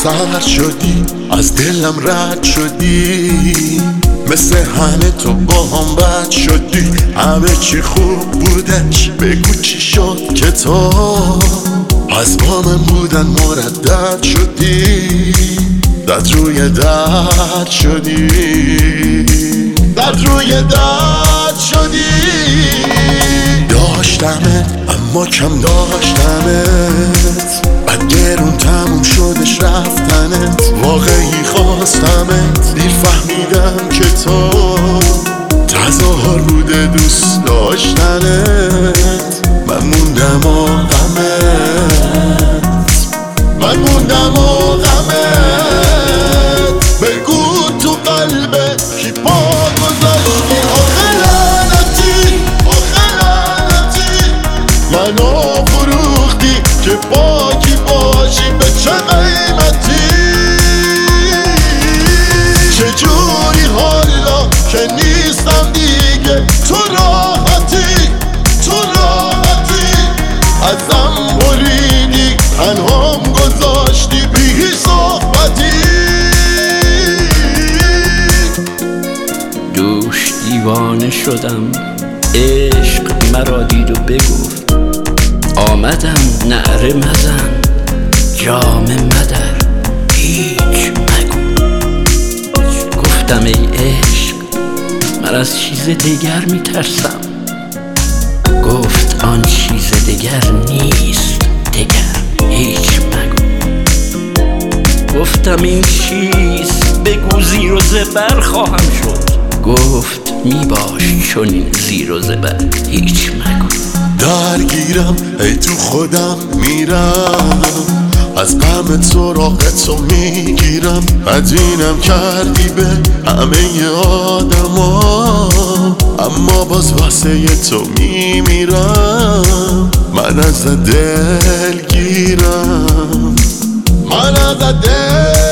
سرد شدی، از دلم رد شدی، مثل همه تو با هم بد شدی. همه چی خوب بودش، بگو چی شد که تو از با من بودن مردد شدی. درد روی درد شدی، درد روی درد شدی. داشتمت اما کم داشتمت، بعد گرون تموم شدش رفتنت. واقعی خواستمت، دیر فهمیدم که تو تظاهر بوده دوست داشتنت. من موندم و غمت، من موندم و غمت. بگو تو قلبت کی پا گذاشتی؟ آخه لعنتی، آخه لعنتی، منو فروختی که با کی باشی به چه قیمتی. چجوری حالا که نیستم دیگه تو راحتی، تو راحتی. ازم بریدی، تنهام گذاشتی بی هیچ صحبتی. دوش دیوانه شدم، عشق مرا دید و بگفت. آمدم نعره مزن، جام مدر، هیچ مگو. گفتم ای عشق من از چیز دیگر میترسم. گفت آن چیز دیگر نیست دیگر، هیچ مگو. گفتم این چیز بگو زیر و زبر خواهم شد. گفت میباش چون این زیر و زبر، هیچ مگو. درگیرم ای تو خودم میرم، از غم سراغ تو میگیرم. بدینم کردی به همه آدما، اما باز واسه تو میمیرم. من از دل گیرم، من از دل